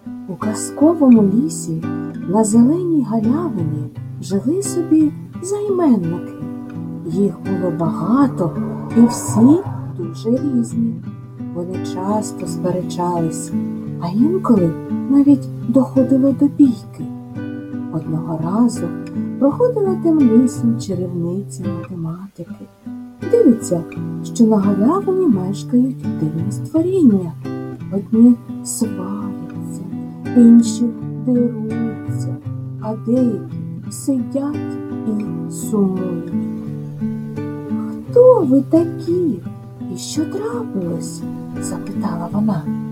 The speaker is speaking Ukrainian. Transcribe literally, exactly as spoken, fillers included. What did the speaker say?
У казковому лісі на зеленій галявині жили собі займенники. Їх було багато і всі дуже різні. Вони часто сперечались, а інколи навіть доходило до бійки. Одного разу проходила тим лісом чарівниця математики. Дивиться, що на галявині мешкають дивні створіння. Одні сваряться, інші деруться, а деякі сидять і сумують. «Хто ви такі? І що трапилось?» – запитала вона.